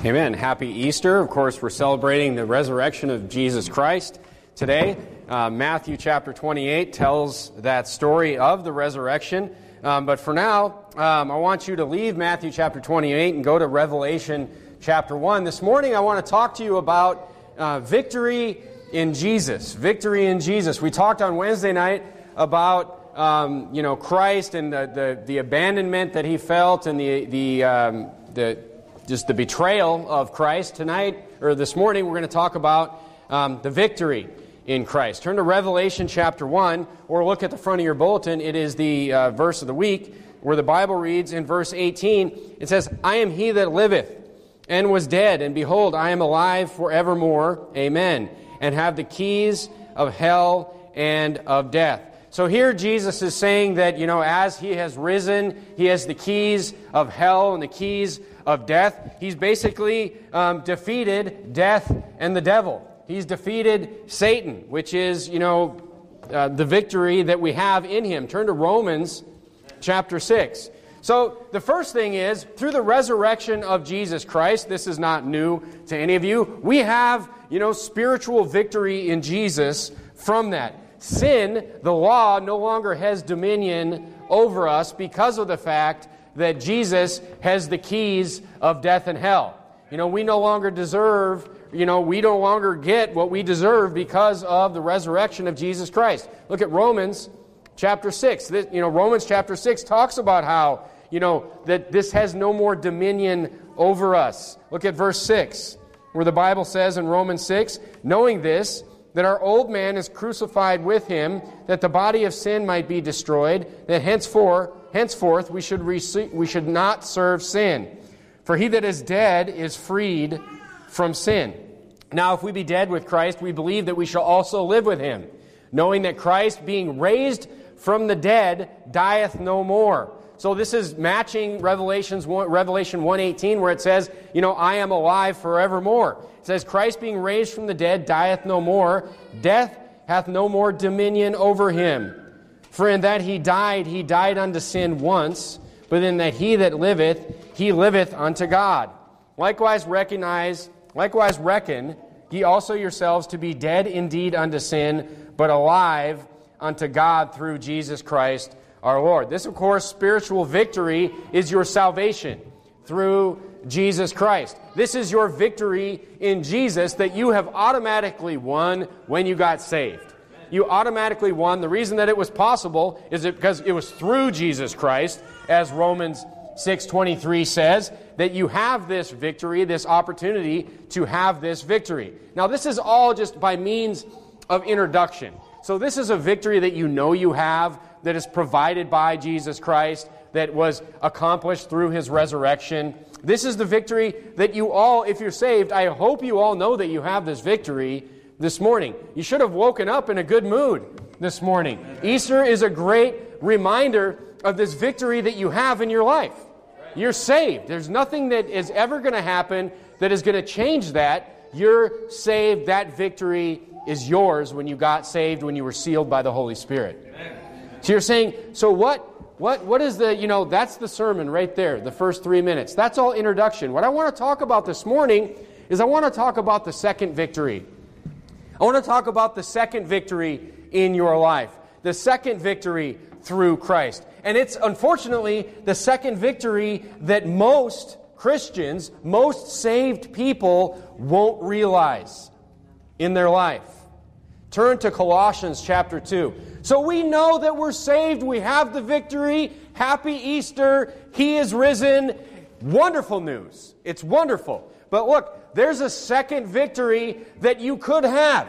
Amen. Happy Easter. Of course, we're celebrating the resurrection of Jesus Christ today. Matthew chapter 28 tells that story of the resurrection. But for now, I want you to leave Matthew chapter 28 and go to Revelation chapter 1. This morning, I want to talk to you about victory in Jesus. Victory in Jesus. We talked on Wednesday night about Christ and the abandonment that he felt and the betrayal of Christ. Tonight, or this morning, we're going to talk about the victory in Christ. Turn to Revelation chapter 1, or look at the front of your bulletin. It is the verse of the week, where the Bible reads in verse 18, it says, I am he that liveth, and was dead, and behold, I am alive forevermore, amen, and have the keys of hell and of death. So here Jesus is saying that, as he has risen, he has the keys of hell and the keys of death. He's basically defeated death and the devil. He's defeated Satan, which is, the victory that we have in him. Turn to Romans chapter 6. So the first thing is, through the resurrection of Jesus Christ, this is not new to any of you, we have, spiritual victory in Jesus from that. Sin, the law, no longer has dominion over us because of the fact that Jesus has the keys of death and hell. We no longer deserve, we no longer get what we deserve because of the resurrection of Jesus Christ. Look at Romans chapter 6. Romans chapter 6 talks about how, that this has no more dominion over us. Look at verse 6, where the Bible says in Romans 6, knowing this, that our old man is crucified with him, that the body of sin might be destroyed, that henceforth we should not serve sin. For he that is dead is freed from sin. Now if we be dead with Christ, we believe that we shall also live with him, knowing that Christ, being raised from the dead, dieth no more. So this is matching Revelation 1:18, where it says, I am alive forevermore. It says, Christ being raised from the dead dieth no more. Death hath no more dominion over him. For in that he died unto sin once, but in that he liveth unto God. Likewise reckon ye also yourselves to be dead indeed unto sin, but alive unto God through Jesus Christ our Lord. This, of course, spiritual victory is your salvation through Jesus Christ. This is your victory in Jesus that you have automatically won when you got saved. You automatically won. The reason that it was possible is because it was through Jesus Christ, as Romans 6:23 says, that you have this victory, this opportunity to have this victory. Now, this is all just by means of introduction. So this is a victory that you have, that is provided by Jesus Christ, that was accomplished through his resurrection. This is the victory that you all, if you're saved, I hope you all know that you have this victory this morning. You should have woken up in a good mood this morning. Easter is a great reminder of this victory that you have in your life. You're saved. There's nothing that is ever going to happen that is going to change that. You're saved. That victory is yours when you got saved, when you were sealed by the Holy Spirit. Amen. So you're saying, so what is the, that's the sermon right there, the first 3 minutes. That's all introduction. What I want to talk about this morning is I want to talk about the second victory. I want to talk about the second victory in your life. The second victory through Christ. And it's unfortunately the second victory that most Christians, most saved people won't realize in their life. Turn to Colossians chapter 2. So we know that we're saved. We have the victory. Happy Easter. He is risen. Wonderful news. It's wonderful. But look, there's a second victory that you could have.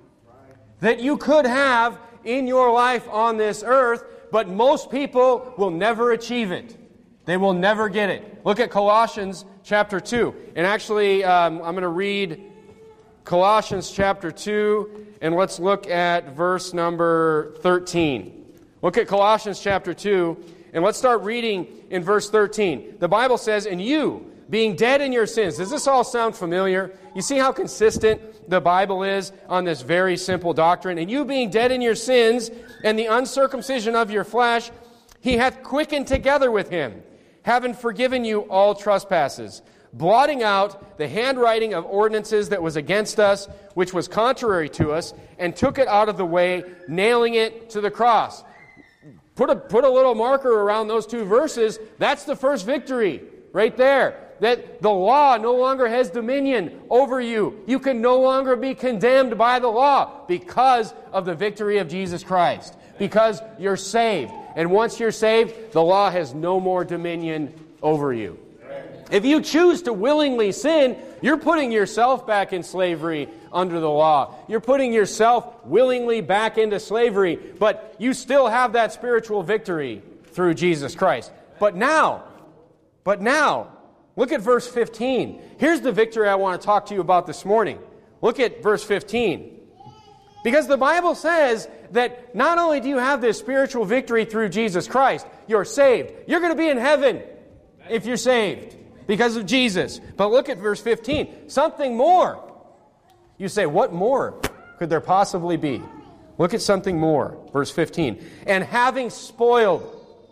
That you could have in your life on this earth, but most people will never achieve it. They will never get it. Look at Colossians chapter 2. And actually, I'm going to read Colossians chapter 2, and let's look at verse number 13. Look at Colossians chapter 2, and let's start reading in verse 13. The Bible says, and you, being dead in your sins. Does this all sound familiar? You see how consistent the Bible is on this very simple doctrine? And you being dead in your sins, and the uncircumcision of your flesh, he hath quickened together with him, having forgiven you all trespasses, blotting out the handwriting of ordinances that was against us, which was contrary to us, and took it out of the way, nailing it to the cross. Put a little marker around those two verses. That's the first victory right there. That the law no longer has dominion over you. You can no longer be condemned by the law because of the victory of Jesus Christ. Because you're saved. And once you're saved, the law has no more dominion over you. If you choose to willingly sin, you're putting yourself back in slavery under the law. You're putting yourself willingly back into slavery, but you still have that spiritual victory through Jesus Christ. But now, look at verse 15. Here's the victory I want to talk to you about this morning. Look at verse 15. Because the Bible says that not only do you have this spiritual victory through Jesus Christ, you're saved. You're going to be in heaven if you're saved because of Jesus. But look at verse 15. Something more. You say, what more could there possibly be? Look at something more. Verse 15. And having spoiled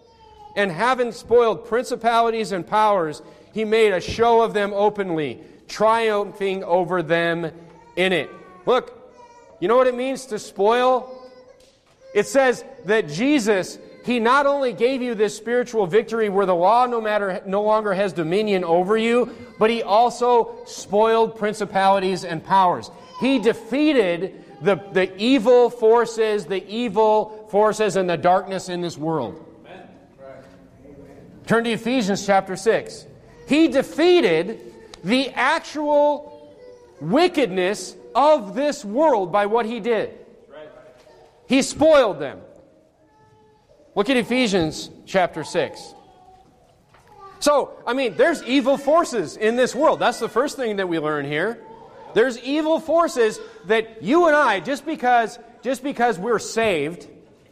principalities and powers, he made a show of them openly, triumphing over them in it. Look, you know what it means to spoil? It says that Jesus, he not only gave you this spiritual victory where the law no longer has dominion over you, but he also spoiled principalities and powers. He defeated the evil forces and the darkness in this world. Turn to Ephesians chapter 6. He defeated the actual wickedness of this world by what he did. He spoiled them. Look at Ephesians chapter 6. So, there's evil forces in this world. That's the first thing that we learn here. There's evil forces that you and I, just because we're saved,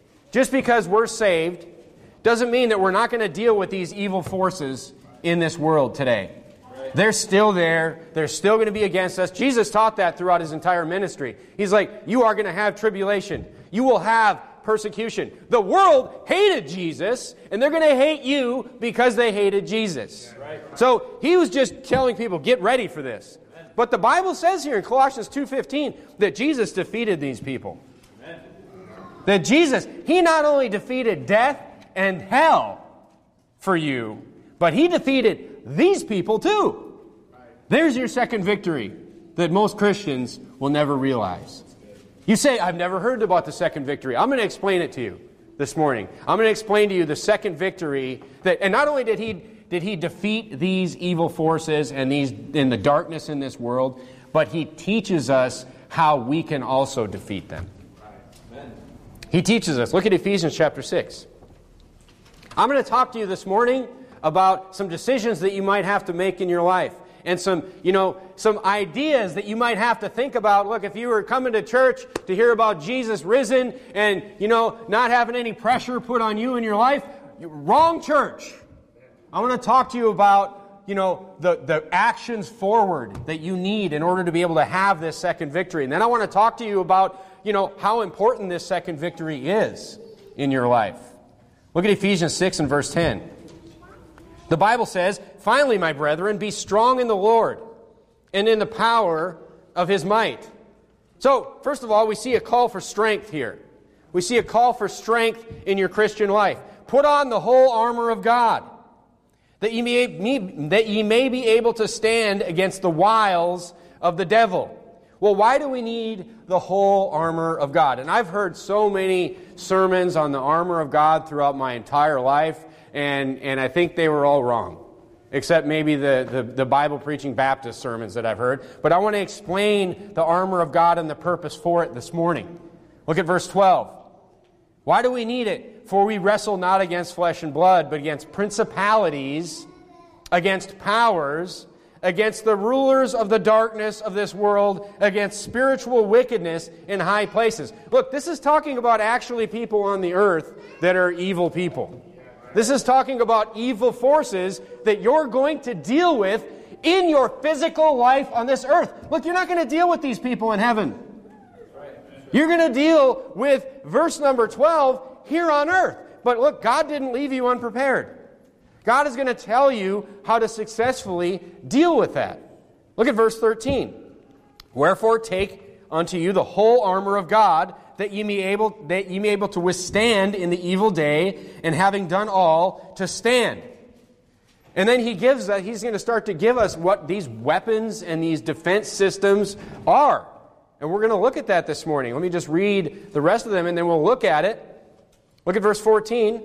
doesn't mean that we're not going to deal with these evil forces in this world today. They're still there. They're still going to be against us. Jesus taught that throughout his entire ministry. He's like, you are going to have tribulation. You will have persecution. The world hated Jesus, and they're going to hate you because they hated Jesus. So he was just telling people, get ready for this. But the Bible says here in Colossians 2:15 that Jesus defeated these people. That Jesus, he not only defeated death and hell for you, but he defeated these people too. There's your second victory that most Christians will never realize. You say, I've never heard about the second victory. I'm going to explain it to you this morning. I'm going to explain to you the second victory and not only did he defeat these evil forces and the darkness in this world, but he teaches us how we can also defeat them. He teaches us. Look at Ephesians chapter 6. I'm going to talk to you this morning about some decisions that you might have to make in your life. And some ideas that you might have to think about. Look, if you were coming to church to hear about Jesus risen and, not having any pressure put on you in your life, wrong church. I want to talk to you about, the actions forward that you need in order to be able to have this second victory. And then I want to talk to you about, how important this second victory is in your life. Look at Ephesians 6 and verse 10. The Bible says, finally, my brethren, be strong in the Lord and in the power of his might. So, first of all, we see a call for strength here. We see a call for strength in your Christian life. Put on the whole armor of God, that ye may be able to stand against the wiles of the devil. Well, why do we need the whole armor of God? And I've heard so many sermons on the armor of God throughout my entire life, and I think they were all wrong, except maybe the Bible-preaching Baptist sermons that I've heard. But I want to explain the armor of God and the purpose for it this morning. Look at verse 12. Why do we need it? For we wrestle not against flesh and blood, but against principalities, against powers, against the rulers of the darkness of this world, against spiritual wickedness in high places. Look, this is talking about actually people on the earth that are evil people. This is talking about evil forces that you're going to deal with in your physical life on this earth. Look, you're not going to deal with these people in heaven. You're going to deal with verse number 12 here on earth. But look, God didn't leave you unprepared. God is going to tell you how to successfully deal with that. Look at verse 13. Wherefore take unto you the whole armor of God, that ye may able to withstand in the evil day, and having done all, to stand. And then he's going to start to give us what these weapons and these defense systems are. And we're going to look at that this morning. Let me just read the rest of them, and then we'll look at it. Look at verse 14.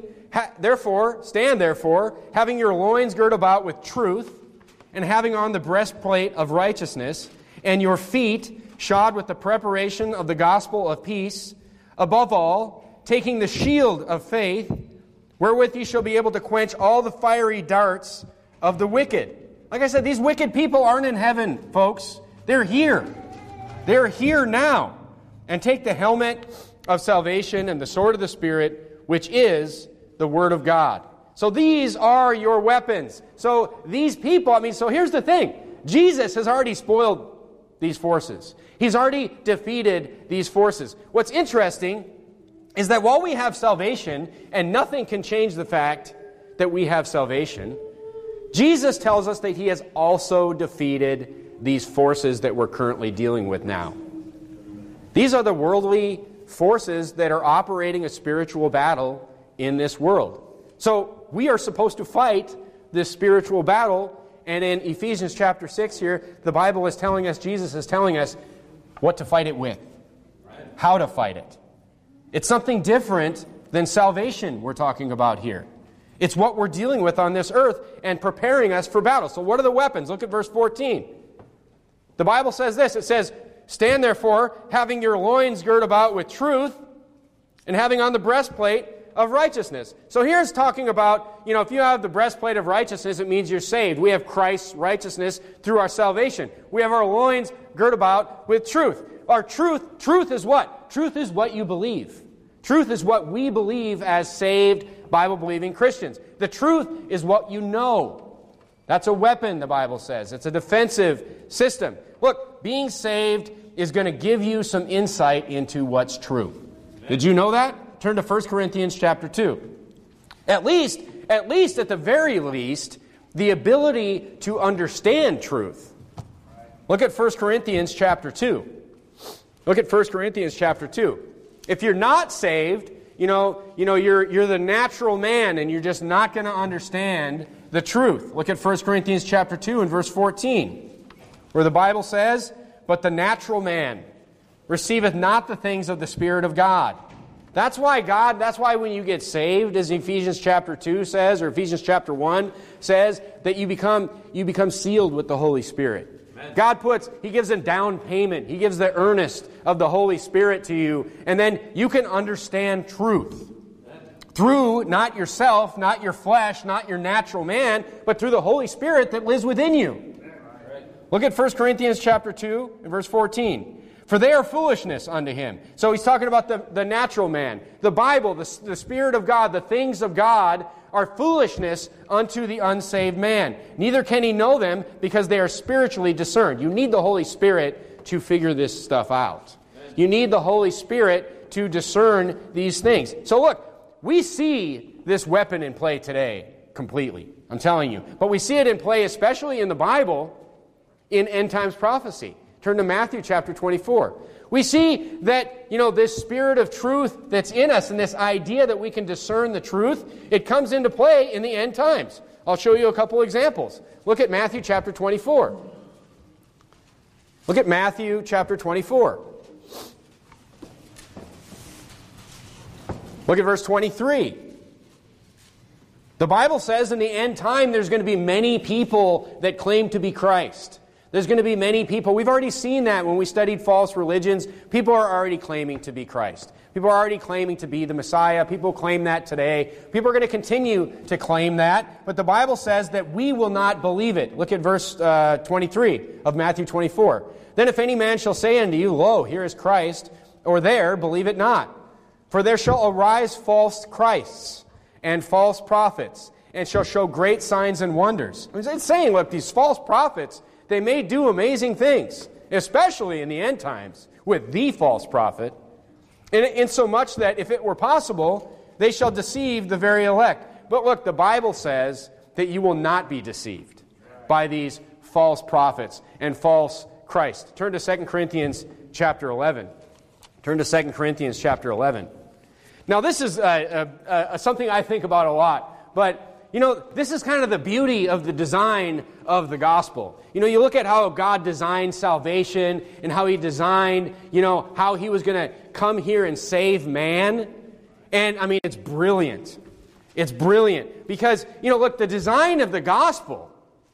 Stand therefore, having your loins girt about with truth, and having on the breastplate of righteousness, and your feet shod with the preparation of the gospel of peace, above all, taking the shield of faith, wherewith ye shall be able to quench all the fiery darts of the wicked. Like I said, these wicked people aren't in heaven, folks. They're here. They're here now. And take the helmet of salvation and the sword of the Spirit, which is the Word of God. So these are your weapons. So these people, so here's the thing. Jesus has already spoiled these forces. He's already defeated these forces. What's interesting is that while we have salvation, and nothing can change the fact that we have salvation, Jesus tells us that He has also defeated these forces that we're currently dealing with now. These are the worldly forces that are operating a spiritual battle in this world. So we are supposed to fight this spiritual battle. And in Ephesians chapter 6 here, the Bible is telling us, Jesus is telling us what to fight it with, how to fight it. It's something different than salvation we're talking about here. It's what we're dealing with on this earth and preparing us for battle. So what are the weapons? Look at verse 14. The Bible says this. It says, stand therefore, having your loins girt about with truth, and having on the breastplate of righteousness. So here's talking about, if you have the breastplate of righteousness, it means you're saved. We have Christ's righteousness through our salvation. We have our loins girt about with truth. Our truth is what? Truth is what you believe. Truth is what we believe as saved, Bible-believing Christians. The truth is what you know. That's a weapon, the Bible says. It's a defensive system. Look, being saved is going to give you some insight into what's true. Did you know that? Turn to 1 Corinthians chapter 2. At the very least, the ability to understand truth. Look at 1 Corinthians chapter 2. Look at 1 Corinthians chapter 2. If you're not saved, you're the natural man and you're just not going to understand the truth. Look at 1 Corinthians chapter 2 and verse 14, where the Bible says, but the natural man receiveth not the things of the Spirit of God. That's why when you get saved, as Ephesians chapter 2 says, or Ephesians chapter 1 says, that you become sealed with the Holy Spirit. Amen. God He gives a down payment. He gives the earnest of the Holy Spirit to you. And then you can understand truth. Amen. Through not yourself, not your flesh, not your natural man, but through the Holy Spirit that lives within you. Amen. Look at 1 Corinthians chapter 2 and verse 14. For they are foolishness unto him. So he's talking about the natural man. The Bible, the Spirit of God, the things of God are foolishness unto the unsaved man. Neither can he know them because they are spiritually discerned. You need the Holy Spirit to figure this stuff out. You need the Holy Spirit to discern these things. So look, we see this weapon in play today completely. I'm telling you. But we see it in play especially in the Bible in end times prophecy. Turn to Matthew chapter 24. We see that, this spirit of truth that's in us and this idea that we can discern the truth, it comes into play in the end times. I'll show you a couple examples. Look at Matthew chapter 24. Look at Matthew chapter 24. Look at verse 23. The Bible says in the end time there's going to be many people that claim to be Christ. There's going to be many people. We've already seen that when we studied false religions. People are already claiming to be Christ. People are already claiming to be the Messiah. People claim that today. People are going to continue to claim that. But the Bible says that we will not believe it. Look at verse 23 of Matthew 24. Then if any man shall say unto you, Lo, here is Christ, or there, believe it not. For there shall arise false Christs and false prophets, and shall show great signs and wonders. It's saying, look, these false prophets, they may do amazing things, especially in the end times, with the false prophet, in so much that if it were possible, they shall deceive the very elect. But look, the Bible says that you will not be deceived by these false prophets and false Christ. Turn to 2 Corinthians chapter 11. Turn to 2 Corinthians chapter 11. Now, this is something I think about a lot, but this is kind of the beauty of the design of the gospel. You look at how God designed salvation and how He designed, how He was going to come here and save man. And, it's brilliant. It's brilliant. Because, look, the design of the gospel,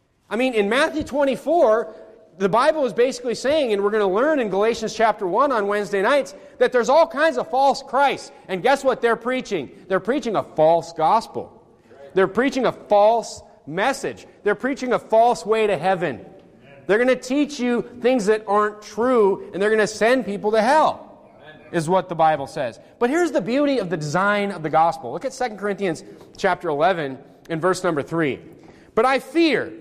in Matthew 24, the Bible is basically saying, and we're going to learn in Galatians chapter 1 on Wednesday nights, that there's all kinds of false Christs. And guess what they're preaching? They're preaching a false gospel. They're preaching a false message. They're preaching a false way to heaven. They're going to teach you things that aren't true, and they're going to send people to hell, is what the Bible says. But here's the beauty of the design of the gospel. Look at 2 Corinthians chapter 11 and verse number 3. But I fear,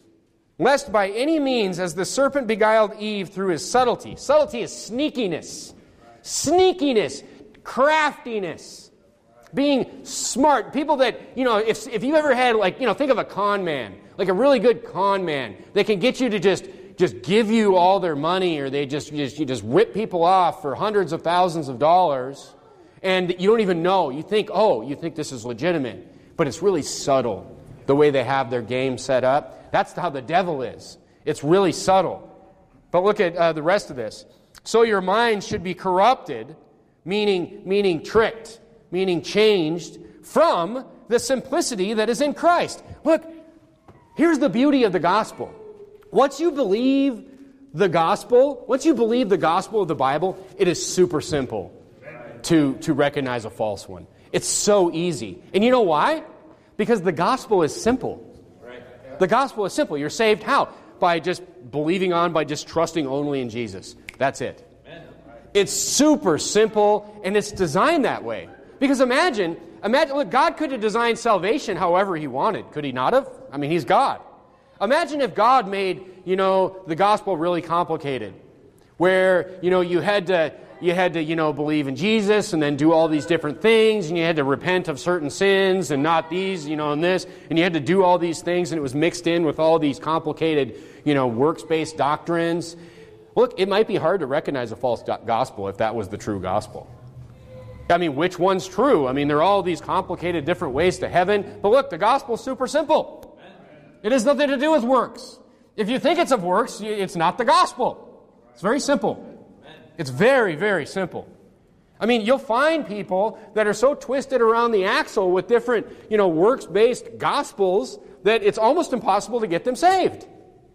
lest by any means, as the serpent beguiled Eve through his subtlety. Subtlety is sneakiness. Sneakiness. Craftiness. Being smart. People that, if you ever had, think of a con man. Like a really good con man. They can get you to just give you all their money, or they just rip people off for hundreds of thousands of dollars. And you don't even know. You think this is legitimate. But it's really subtle, the way they have their game set up. That's how the devil is. It's really subtle. But look at the rest of this. So your mind should be corrupted, meaning tricked, meaning changed from the simplicity that is in Christ. Look, here's the beauty of the gospel. Once you believe the gospel of the Bible, it is super simple to recognize a false one. It's so easy. And you know why? Because the gospel is simple. The gospel is simple. You're saved how? By just by just trusting only in Jesus. That's it. It's super simple, and it's designed that way. Because imagine, look, God could have designed salvation however He wanted. Could He not have? He's God. Imagine if God made, the gospel really complicated. Where, you had to, believe in Jesus and then do all these different things, and you had to repent of certain sins and not these, and this, and you had to do all these things, and it was mixed in with all these complicated, works-based doctrines. Look, it might be hard to recognize a false gospel if that was the true gospel. Which one's true? There are all these complicated different ways to heaven. But look, the gospel's super simple. It has nothing to do with works. If you think it's of works, it's not the gospel. It's very simple. It's very, very simple. You'll find people that are so twisted around the axle with different, works-based gospels that it's almost impossible to get them saved.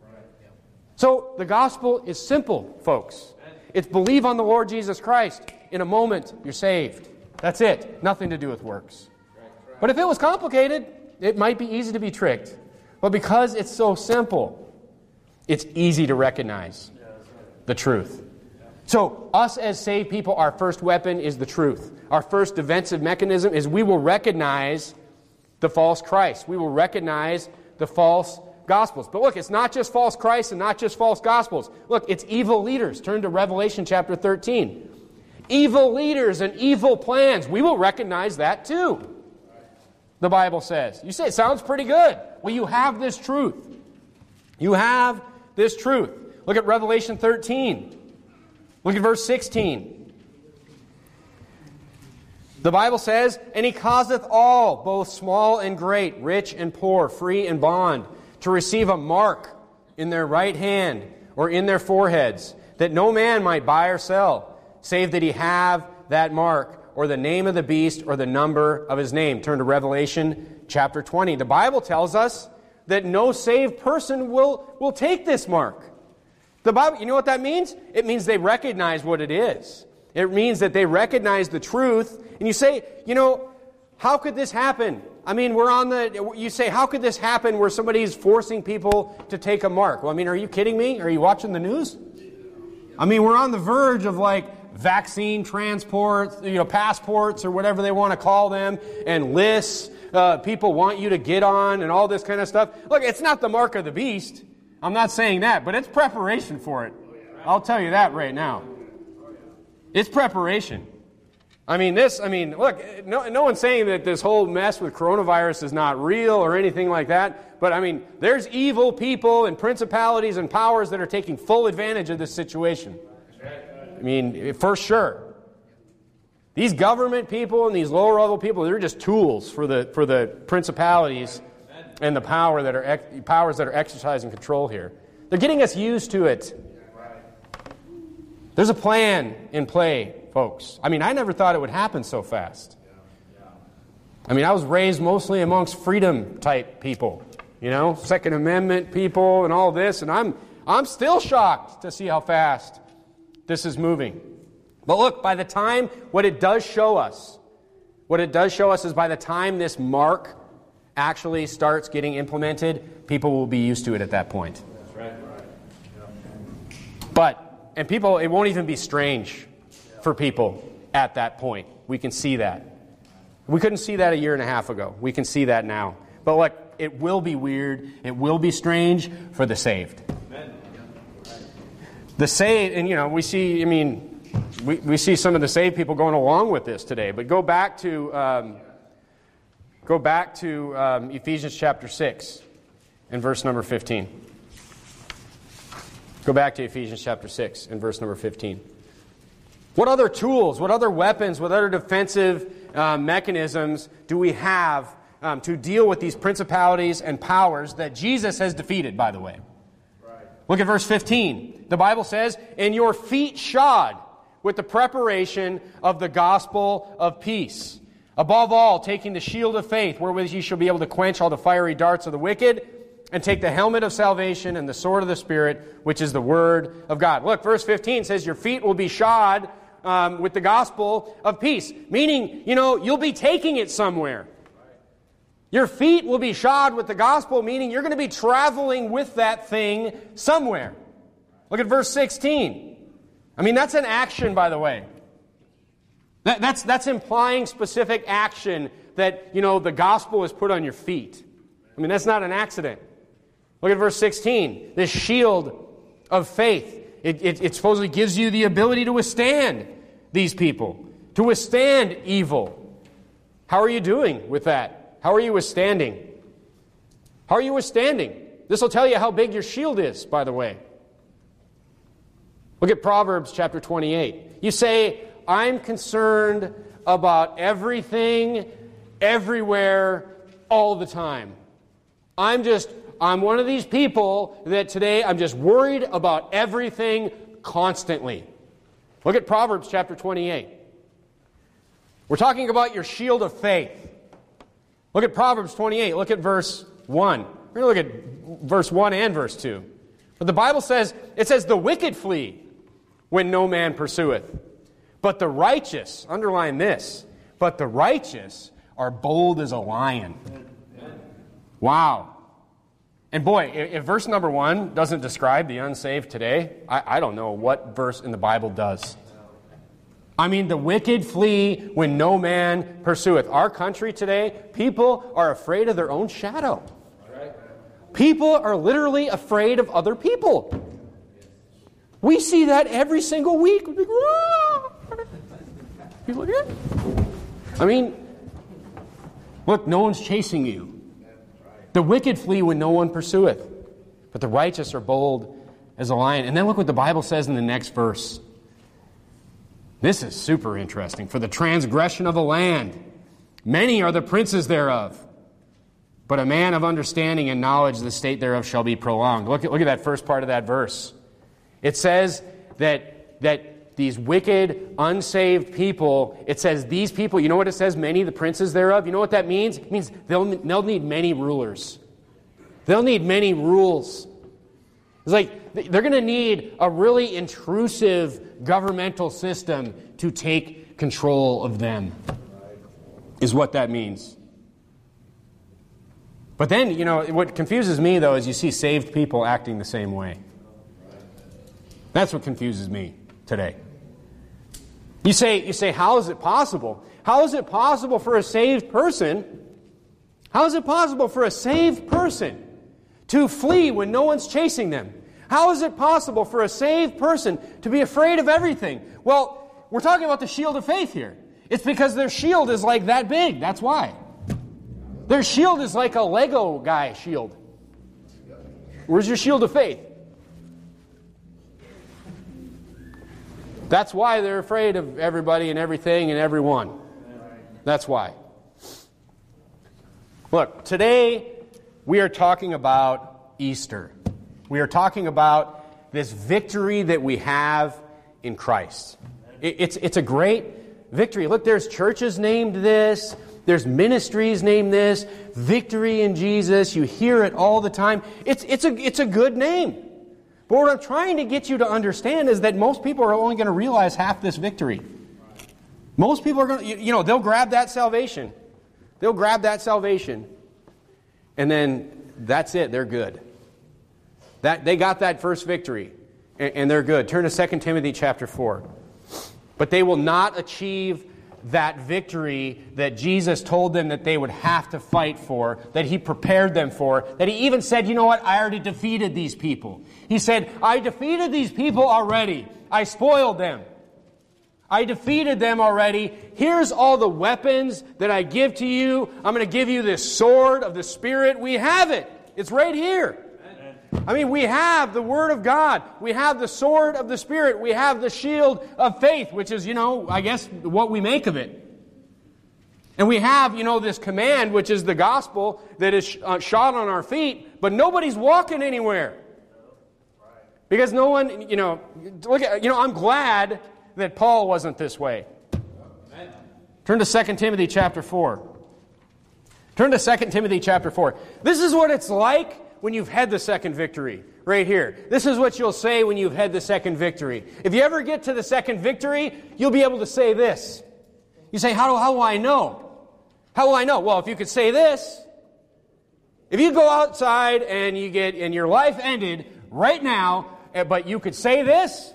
So the gospel is simple, folks. It's believe on the Lord Jesus Christ. In a moment, you're saved. That's it. Nothing to do with works. But if it was complicated, it might be easy to be tricked. But because it's so simple, it's easy to recognize the truth. So us as saved people, our first weapon is the truth. Our first defensive mechanism is we will recognize the false Christ. We will recognize the false Gospels. But look, it's not just false Christ and not just false Gospels. Look, it's evil leaders. Turn to Revelation chapter 13. Evil leaders and evil plans. We will recognize that too, the Bible says. You say, it sounds pretty good. Well, you have this truth. You have this truth. Look at Revelation 13. Look at verse 16. The Bible says, and He causeth all, both small and great, rich and poor, free and bond, to receive a mark in their right hand or in their foreheads, that no man might buy or sell, save that he have that mark, or the name of the beast, or the number of his name. Turn to Revelation chapter 20. The Bible tells us that no saved person will take this mark. The Bible, you know what that means? It means they recognize what it is. It means that they recognize the truth. And you say, how could this happen? You say, how could this happen where somebody's forcing people to take a mark? Well, are you kidding me? Are you watching the news? We're on the verge of vaccine transports, passports or whatever they want to call them, and lists people want you to get on and all this kind of stuff. Look, it's not the mark of the beast. I'm not saying that, but it's preparation for it. I'll tell you that right now. It's preparation. Look, no one's saying that this whole mess with coronavirus is not real or anything like that, but there's evil people and principalities and powers that are taking full advantage of this situation. For sure. These government people and these lower level people, they're just tools for the principalities and the powers that are exercising control here. They're getting us used to it. There's a plan in play, folks. I never thought it would happen so fast. I was raised mostly amongst freedom-type people, Second Amendment people and all this, and I'm still shocked to see how fast this is moving. But look, by the time, what it does show us is by the time this mark actually starts getting implemented, people will be used to it at that point. That's right. And people, it won't even be strange for people at that point. We can see that. We couldn't see that a year and a half ago. We can see that now. But look, it will be weird. It will be strange for the saved. The saved, and we see, we see some of the saved people going along with this today. But go back to Ephesians chapter 6 and verse number 15. Go back to Ephesians chapter 6 and verse number 15. What other tools, what other weapons, what other defensive mechanisms do we have to deal with these principalities and powers that Jesus has defeated, by the way? Right. Look at verse 15. The Bible says, "And your feet shod with the preparation of the gospel of peace. Above all, taking the shield of faith, wherewith ye shall be able to quench all the fiery darts of the wicked, and take the helmet of salvation and the sword of the Spirit, which is the word of God." Look, verse 15 says your feet will be shod with the gospel of peace. Meaning, you'll be taking it somewhere. Your feet will be shod with the gospel, meaning you're going to be traveling with that thing somewhere. Look at verse 16. That's an action, by the way. That's implying specific action that, the gospel is put on your feet. That's not an accident. Look at verse 16. This shield of faith. It supposedly gives you the ability to withstand these people, to withstand evil. How are you doing with that? How are you withstanding? How are you withstanding? This will tell you how big your shield is, by the way. Look at Proverbs chapter 28. You say, "I'm concerned about everything, everywhere, all the time. I'm one of these people that today I'm just worried about everything constantly." Look at Proverbs chapter 28. We're talking about your shield of faith. Look at Proverbs 28. Look at verse 1. We're going to look at verse 1 and verse 2. But the Bible says, "The wicked flee when no man pursueth. But the righteous," underline this, "but the righteous are bold as a lion." Wow. And boy, if verse number 1 doesn't describe the unsaved today, I don't know what verse in the Bible does. The wicked flee when no man pursueth. Our country today, people are afraid of their own shadow. People are literally afraid of other people. We see that every single week. People like, look, no one's chasing you. The wicked flee when no one pursueth, but the righteous are bold as a lion. And then look what the Bible says in the next verse. This is super interesting. "For the transgression of a land, many are the princes thereof. But a man of understanding and knowledge, the state thereof shall be prolonged." Look at that first part of that verse. It says that these wicked, unsaved people, it says these people, you know what it says? Many the princes thereof. You know what that means? It means they'll need many rulers. They'll need many rules. It's like they're going to need a really intrusive governmental system to take control of them, is what that means. But then, what confuses me, though, is you see saved people acting the same way. That's what confuses me today. You say, how is it possible? How is it possible for a saved person? How is it possible for a saved person to flee when no one's chasing them? How is it possible for a saved person to be afraid of everything? Well, we're talking about the shield of faith here. It's because their shield is like that big. That's why. Their shield is like a Lego guy shield. Where's your shield of faith? That's why they're afraid of everybody and everything and everyone. That's why. Look, today we are talking about Easter. We are talking about this victory that we have in Christ. It's a great victory. Look, there's churches named this. There's ministries named this. Victory in Jesus. You hear it all the time. It's a good name. But what I'm trying to get you to understand is that most people are only going to realize half this victory. Most people are going to, they'll grab that salvation. They'll grab that salvation. And then that's it. They're good. They got that first victory. And they're good. Turn to 2 Timothy chapter 4. But they will not achieve that victory that Jesus told them that they would have to fight for, that He prepared them for, that He even said, you know what, I already defeated these people. He said, I defeated these people already. I spoiled them. I defeated them already. Here's all the weapons that I give to you. I'm going to give you this sword of the Spirit. We have it. It's right here. I mean, we have the Word of God. We have the sword of the Spirit. We have the shield of faith, which is, I guess, what we make of it. And we have, this command, which is the gospel that is shod on our feet, but nobody's walking anywhere. Because no one, look at, I'm glad that Paul wasn't this way. Turn to 2 Timothy chapter 4. Turn to 2 Timothy chapter 4. This is what it's like when you've had the second victory, right here. This is what you'll say when you've had the second victory. If you ever get to the second victory, you'll be able to say this. You say, how will I know? How will I know? Well, if you could say this, if you go outside and your life ended right now, but you could say this,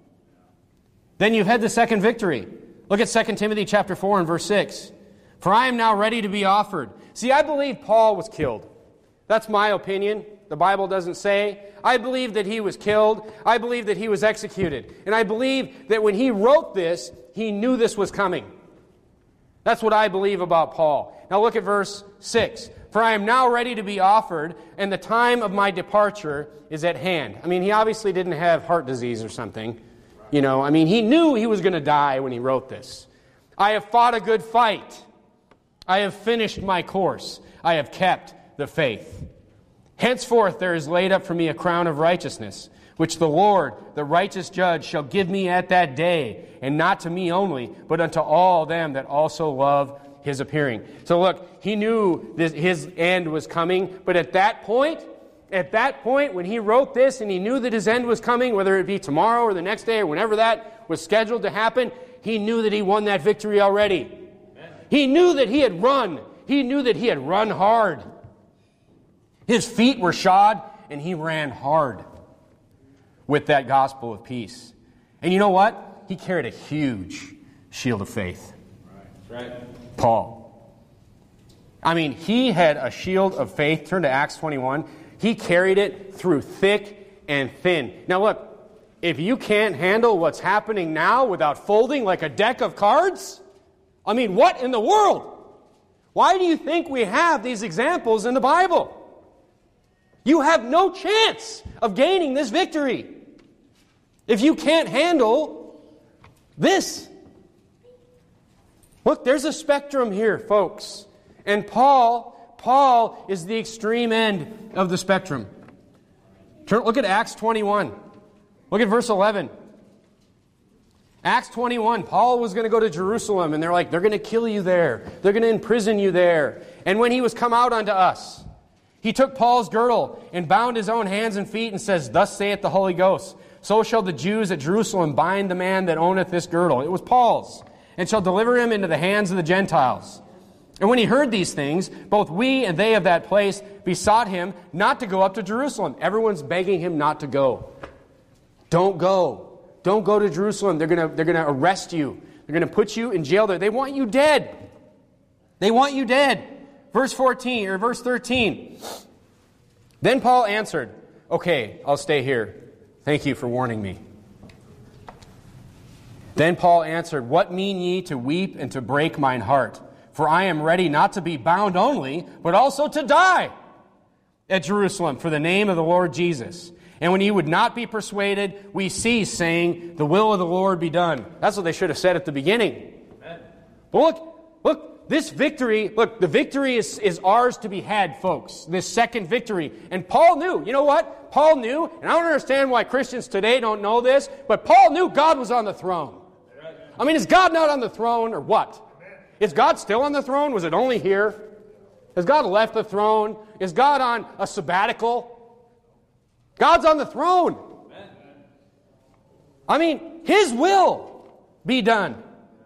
then you've had the second victory. Look at 2 Timothy chapter 4 and verse 6. For I am now ready to be offered. See, I believe Paul was killed. That's my opinion. The Bible doesn't say. I believe that he was killed. I believe that he was executed. And I believe that when he wrote this, he knew this was coming. That's what I believe about Paul. Now look at verse 6. For I am now ready to be offered, and the time of my departure is at hand. I mean, he obviously didn't have heart disease or something. He knew he was going to die when he wrote this. I have fought a good fight. I have finished my course. I have kept the faith. Henceforth there is laid up for me a crown of righteousness, which the Lord, the righteous judge, shall give me at that day, and not to me only, but unto all them that also love His appearing. So look, he knew his end was coming, but at that point, when he wrote this and he knew that his end was coming, whether it be tomorrow or the next day or whenever that was scheduled to happen, he knew that he won that victory already. Amen. He knew that he had run. He knew that he had run hard. His feet were shod, and he ran hard with that gospel of peace. And you know what? He carried a huge shield of faith. Right. Paul. I mean, he had a shield of faith. Turn to Acts 21. He carried it through thick and thin. Now look, if you can't handle what's happening now without folding like a deck of cards, I mean, what in the world? Why do you think we have these examples in the Bible? You have no chance of gaining this victory if you can't handle this. Look, there's a spectrum here, folks. And Paul is the extreme end of the spectrum. Look at Acts 21. Look at verse 11. Acts 21, Paul was going to go to Jerusalem, and they're going to kill you there. They're going to imprison you there. And when he was come out unto us, he took Paul's girdle and bound his own hands and feet and says, Thus saith the Holy Ghost, so shall the Jews at Jerusalem bind the man that owneth this girdle. It was Paul's. And shall deliver him into the hands of the Gentiles. And when he heard these things, both we and they of that place besought him not to go up to Jerusalem. Everyone's begging him not to go. Don't go. Don't go to Jerusalem. They're going to arrest you. They're going to put you in jail there. They want you dead. They want you dead. Verse 13. Then Paul answered, Okay, I'll stay here. Thank you for warning me. Then Paul answered, What mean ye to weep and to break mine heart? For I am ready not to be bound only, but also to die at Jerusalem for the name of the Lord Jesus. And when ye would not be persuaded, we cease, saying, The will of the Lord be done. That's what they should have said at the beginning. Amen. But look, this victory, the victory is ours to be had, folks. This second victory. And Paul knew, you know what? Paul knew, and I don't understand why Christians today don't know this, but Paul knew God was on the throne. I mean, is God not on the throne, or what? Is God still on the throne? Was it only here? Has God left the throne? Is God on a sabbatical? God's on the throne. I mean, His will be done.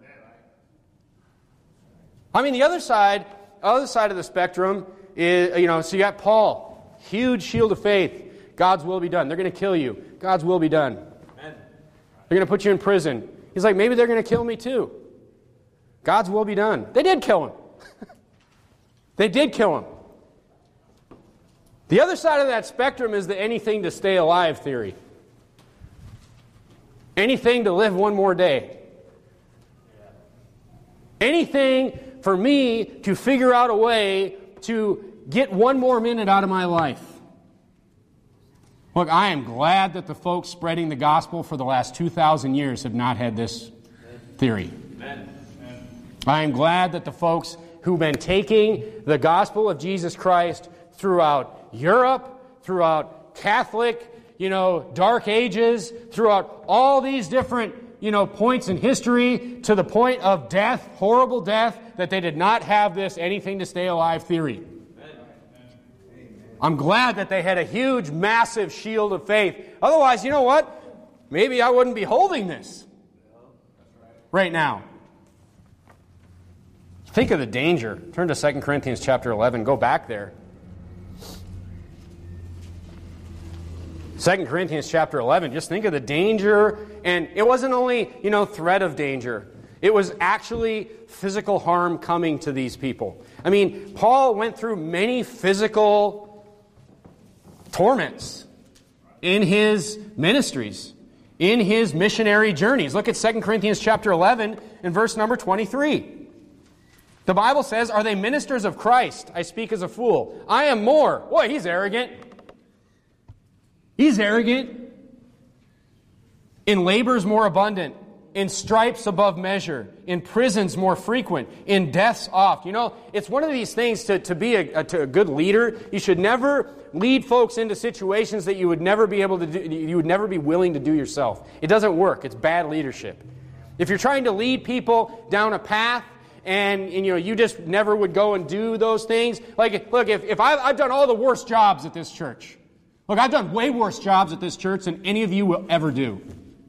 I mean, the other side of the spectrum is, so you got Paul, huge shield of faith. God's will be done. They're going to kill you. God's will be done. They're going to put you in prison. He's like, maybe they're going to kill me too. God's will be done. They did kill him. They did kill him. The other side of that spectrum is the anything to stay alive theory. Anything to live one more day. Anything for me to figure out a way to get one more minute out of my life. Look, I am glad that the folks spreading the gospel for the last 2,000 years have not had this theory. Amen. I am glad that the folks who've been taking the gospel of Jesus Christ throughout Europe, throughout Catholic, Dark Ages, throughout all these different, points in history to the point of death, horrible death, that they did not have this anything to stay alive theory. I'm glad that they had a huge, massive shield of faith. Otherwise, you know what? Maybe I wouldn't be holding this right now. Think of the danger. Turn to 2 Corinthians chapter 11. Go back there. 2 Corinthians chapter 11. Just think of the danger. And it wasn't only, threat of danger. It was actually physical harm coming to these people. I mean, Paul went through many physical torments in his ministries, in his missionary journeys. Look at 2 Corinthians chapter 11 and verse number 23. The Bible says, Are they ministers of Christ? I speak as a fool. I am more. Boy, he's arrogant. He's arrogant. In labors more abundant. In stripes above measure. In prisons more frequent. In deaths oft. It's one of these things to be a good leader. You should never lead folks into situations that you would never be able to do, you would never be willing to do yourself. It doesn't work. It's bad leadership. If you're trying to lead people down a path and you just never would go and do those things. Like, look, if I've done all the worst jobs at this church. Look, I've done way worse jobs at this church than any of you will ever do.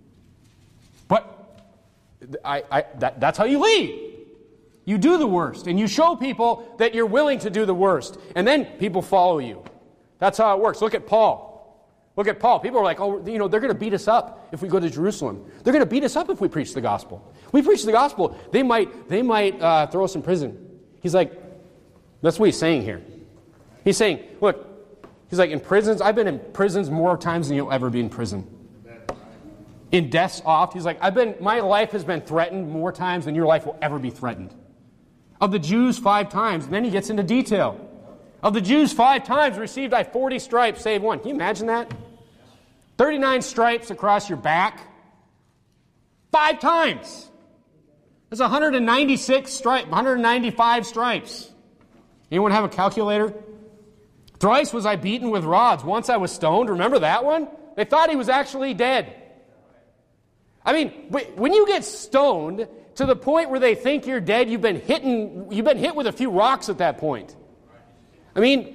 But that's how you lead. You do the worst, and you show people that you're willing to do the worst, and then people follow you. That's how it works. Look at Paul. Look at Paul. People are like, they're going to beat us up if we go to Jerusalem. They're going to beat us up if we preach the gospel. We preach the gospel. They might throw us in prison. He's like, that's what he's saying here. He's saying, look, he's like, in prisons, I've been in prisons more times than you'll ever be in prison. In deaths oft, he's like, my life has been threatened more times than your life will ever be threatened. Of the Jews 5 times, and then he gets into detail. Of the Jews 5 times received I 40 stripes, save one. Can you imagine that? 39 stripes across your back. 5 times. That's 195 stripes. Anyone have a calculator? Thrice was I beaten with rods. Once I was stoned. Remember that one? They thought he was actually dead. I mean, when you get stoned to the point where they think you're dead, you've been hit with a few rocks at that point. I mean,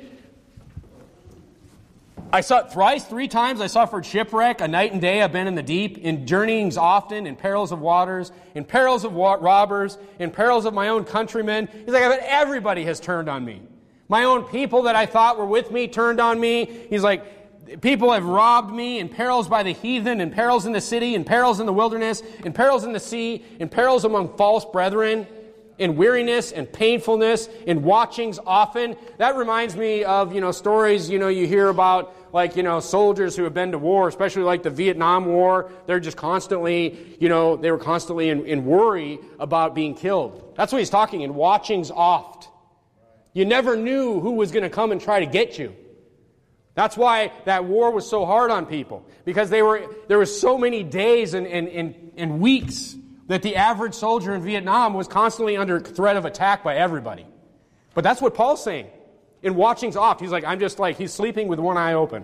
I saw thrice, 3 times I suffered shipwreck, a night and day I've been in the deep, in journeyings often, in perils of waters, in perils of robbers, in perils of my own countrymen. He's like, I bet everybody has turned on me. My own people that I thought were with me turned on me. He's like, people have robbed me, in perils by the heathen, in perils in the city, in perils in the wilderness, in perils in the sea, in perils among false brethren, in weariness and painfulness, in watchings often. That reminds me of, stories, you hear about, like, soldiers who have been to war, especially like the Vietnam War. They're just constantly, they were constantly in worry about being killed. That's what he's talking in watchings oft. You never knew who was going to come and try to get you. That's why that war was so hard on people, because there were so many days and weeks that the average soldier in Vietnam was constantly under threat of attack by everybody. But that's what Paul's saying. In watchings oft, he's like, he's sleeping with one eye open.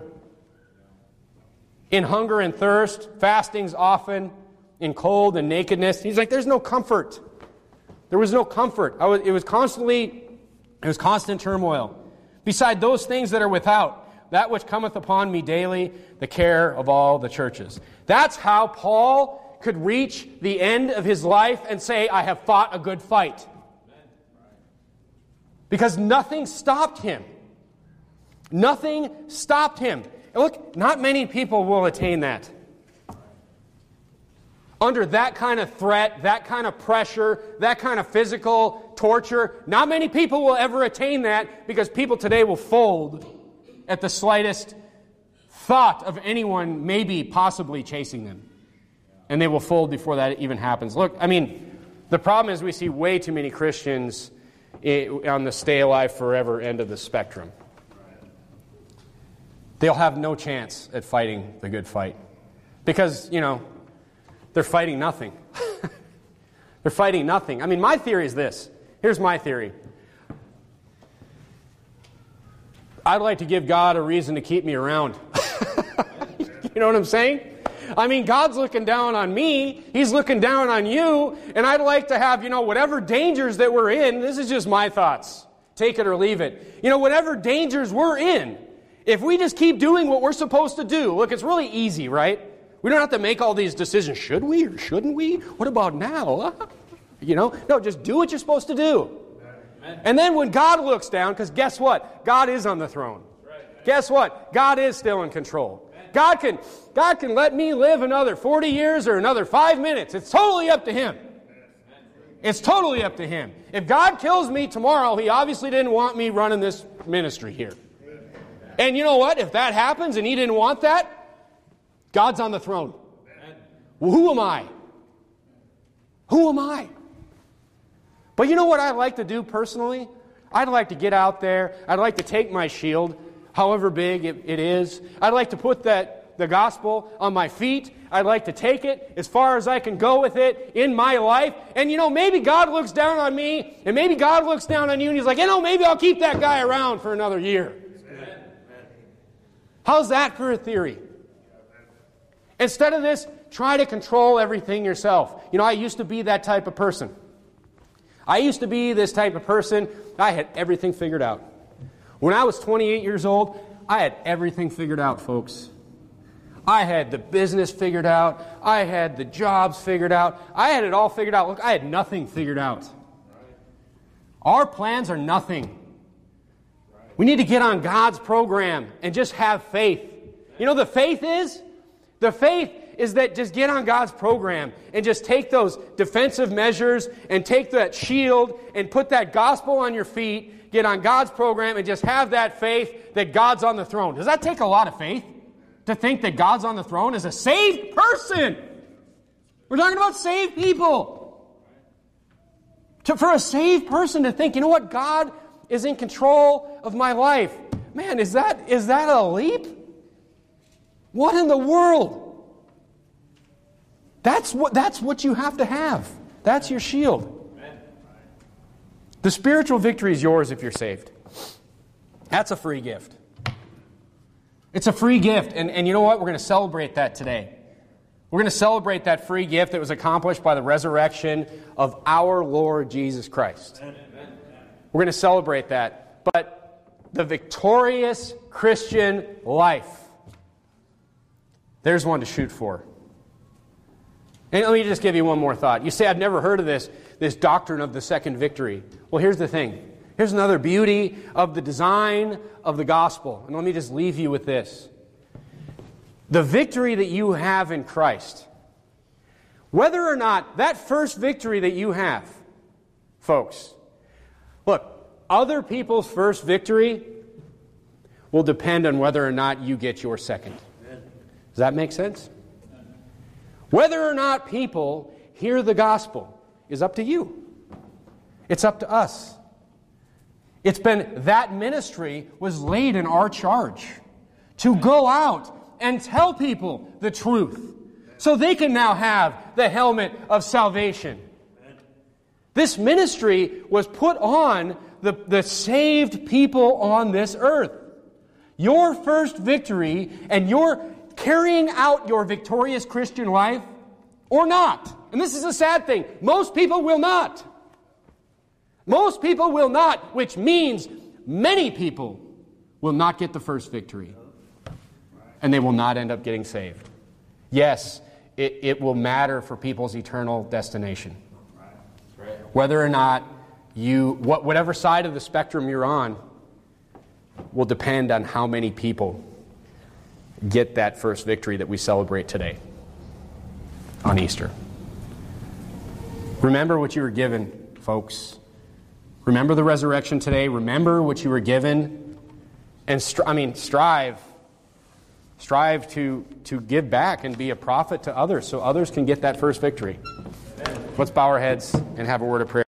In hunger and thirst, fastings often, in cold and nakedness. He's like, there's no comfort. There was no comfort. It was constant turmoil. Beside those things that are without, that which cometh upon me daily, the care of all the churches. That's how Paul could reach the end of his life and say, I have fought a good fight. Because nothing stopped him. Nothing stopped him. And look, not many people will attain that. Under that kind of threat, that kind of pressure, that kind of physical torture, not many people will ever attain that, because people today will fold at the slightest thought of anyone maybe possibly chasing them. And they will fold before that even happens. Look, the problem is we see way too many Christians on the stay alive forever end of the spectrum. They'll have no chance at fighting the good fight. Because, they're fighting nothing. They're fighting nothing. My theory is this. Here's my theory. I'd like to give God a reason to keep me around. You know what I'm saying? God's looking down on me. He's looking down on you. And I'd like to have, whatever dangers that we're in, this is just my thoughts. Take it or leave it. Whatever dangers we're in, if we just keep doing what we're supposed to do, look, it's really easy, right? We don't have to make all these decisions. Should we or shouldn't we? What about now? No, just do what you're supposed to do. Amen. And then when God looks down, because guess what? God is on the throne. Right. Guess what? God is still in control. Amen. God can let me live another 40 years or another 5 minutes. It's totally up to Him. It's totally up to Him. If God kills me tomorrow, He obviously didn't want me running this ministry here. And you know what? If that happens and He didn't want that, God's on the throne. Well, who am I? Who am I? But you know what I'd like to do personally? I'd like to get out there. I'd like to take my shield, however big it is. I'd like to put the gospel on my feet. I'd like to take it as far as I can go with it in my life. And maybe God looks down on me, and maybe God looks down on you, and He's like, maybe I'll keep that guy around for another year. Amen. How's that for a theory? Instead of this, try to control everything yourself. I used to be that type of person. I used to be this type of person. I had everything figured out. When I was 28 years old, I had everything figured out, folks. I had the business figured out. I had the jobs figured out. I had it all figured out. Look, I had nothing figured out. Our plans are nothing. We need to get on God's program and just have faith. The faith is? The faith is that just get on God's program and just take those defensive measures and take that shield and put that gospel on your feet, get on God's program and just have that faith that God's on the throne. Does that take a lot of faith to think that God's on the throne as a saved person? We're talking about saved people. For a saved person to think, God is in control of my life. Man, is that a leap? What in the world? That's what you have to have. That's your shield. Amen. The spiritual victory is yours if you're saved. That's a free gift. It's a free gift. And you know what? We're going to celebrate that today. We're going to celebrate that free gift that was accomplished by the resurrection of our Lord Jesus Christ. Amen. We're going to celebrate that. But the victorious Christian life, there's one to shoot for. And let me just give you one more thought. You say, I've never heard of this doctrine of the second victory. Well, here's the thing. Here's another beauty of the design of the gospel. And let me just leave you with this. The victory that you have in Christ, whether or not that first victory that you have, folks, look, other people's first victory will depend on whether or not you get your second. Does that make sense? Whether or not people hear the gospel is up to you. It's up to us. It's been that ministry was laid in our charge to go out and tell people the truth so they can now have the helmet of salvation. This ministry was put on the saved people on this earth. Your first victory and your carrying out your victorious Christian life or not. And this is a sad thing. Most people will not. Most people will not, which means many people will not get the first victory. And they will not end up getting saved. Yes, it will matter for people's eternal destination. Whether or not whatever side of the spectrum you're on will depend on how many people get that first victory that we celebrate today on Easter. Remember what you were given, folks. Remember the resurrection today. Remember what you were given. And strive to give back and be a prophet to others so others can get that first victory. Let's bow our heads and have a word of prayer.